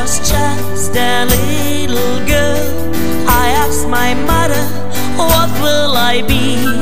was just a little girl, I asked my mother, what will I be?